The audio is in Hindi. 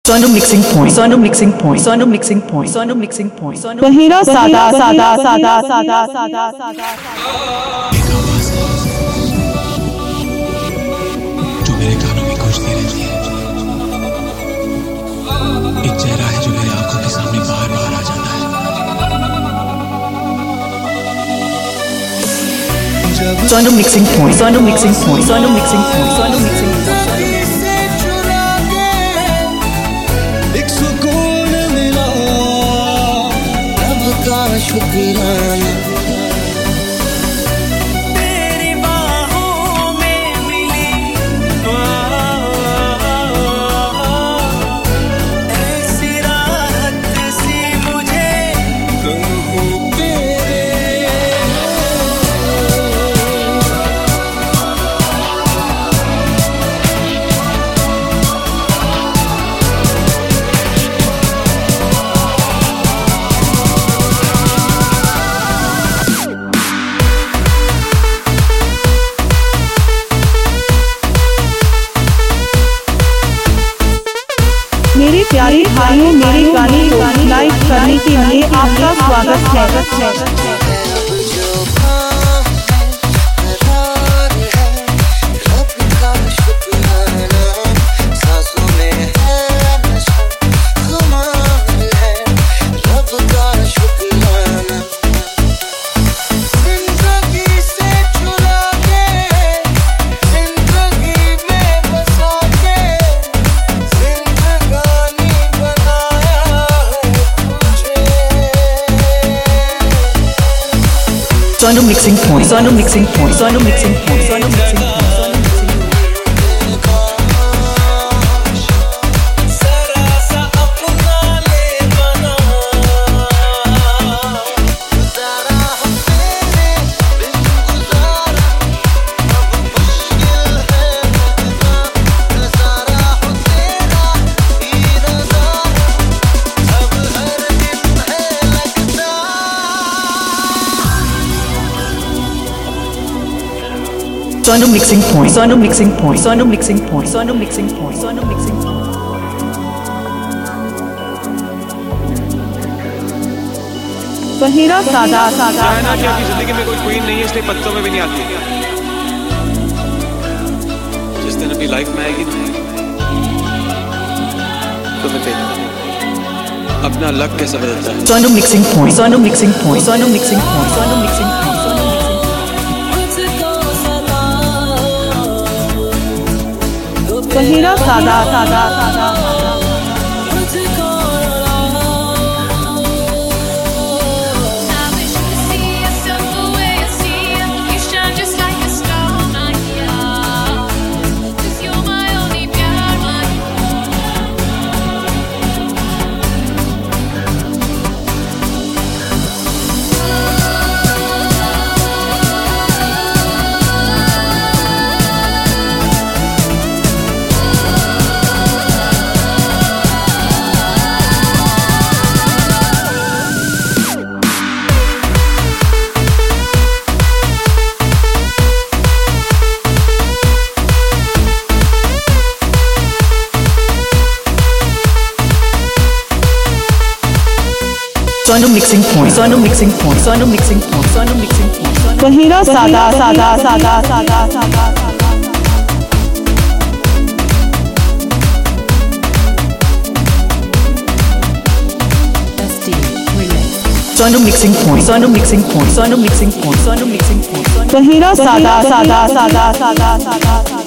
Sono mixing point. Sono mixing point. Sono mixing point. Sono mixing point. गहिरा सादा सादा सादा सादा सादा सादा जो मेरे कानों में गूंजती रहती है। एक चेहरा है जो मेरी आंखों के सामने बार बार आ जाता है। Sono mixing point. Sono mixing point. Sono mixing point. Sono mixing point. शुक्राना तेरी बाहों में मिली ऐसी राहत सी मुझे कहूँ तेरे मेरे प्यारे भाइयों, मेरे गाने को लाइक करने के लिए आपका स्वागत है। Sono mixing point. Sono mixing point. Sono mixing point. Sono mixing point. Sono mixing point. Sono mixing point. Sono mixing point. Sono mixing point. Sono mixing point. गहिरा सादा सादा चाइना की आपकी जिंदगी में कोई क्वीन नहीं है, इसलिए पत्तों में भी नहीं आती। जिस दिन अपनी लाइफ में आएगी तो फिर अपना लक कैसे बदलता है। Sono mixing point. Sono mixing point. Sono mixing point. Sono mixing point. गहिरा सादा सादा सादा Sono mixing point. Sono mixing point. Sono mixing point. Sono mixing point. गहिरा सादा सादा सादा सादा सादा Sono mixing point. Sono mixing point. Sono mixing point. Sono mixing point. गहिरा सादा सादा सादा सादा सादा